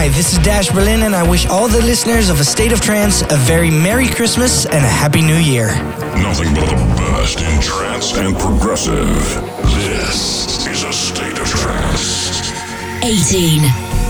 Hi, this is Dash Berlin, and I wish all the listeners of A State of Trance a very Merry Christmas and a Happy New Year. Nothing but the best in trance and progressive. This is A State of Trance. 18.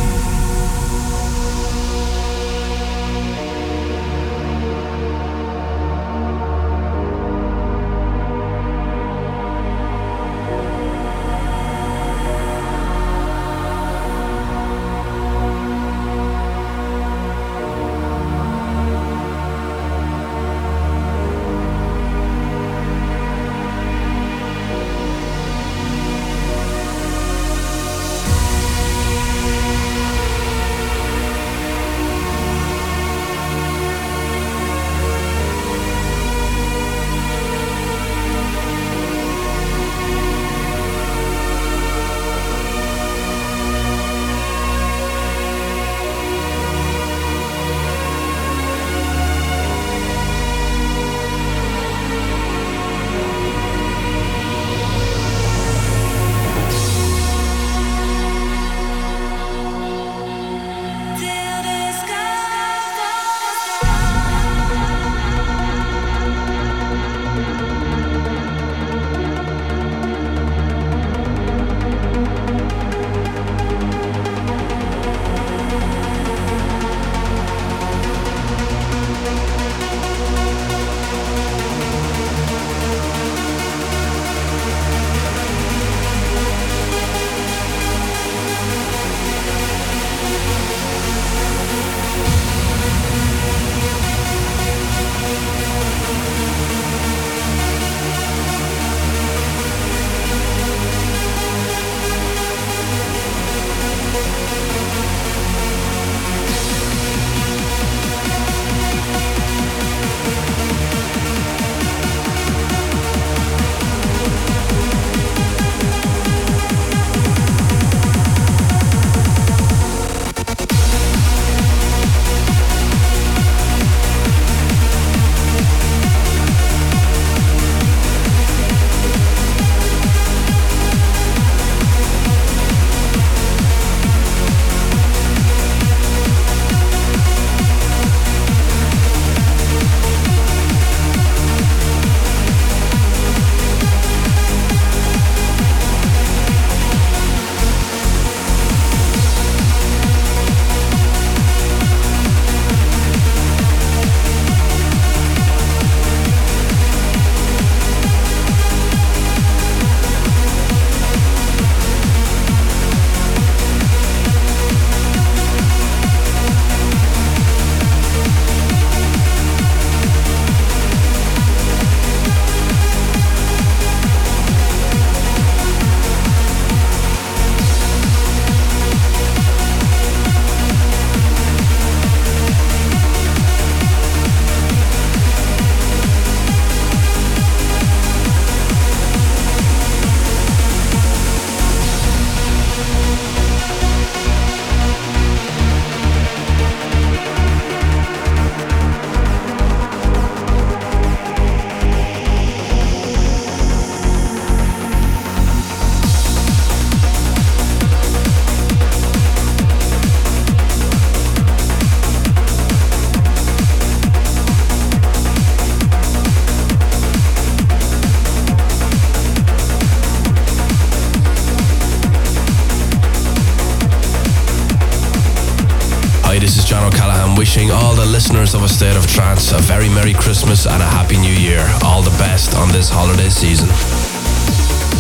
Wishing all the listeners of A State of Trance a very Merry Christmas and a Happy New Year. All the best on this holiday season.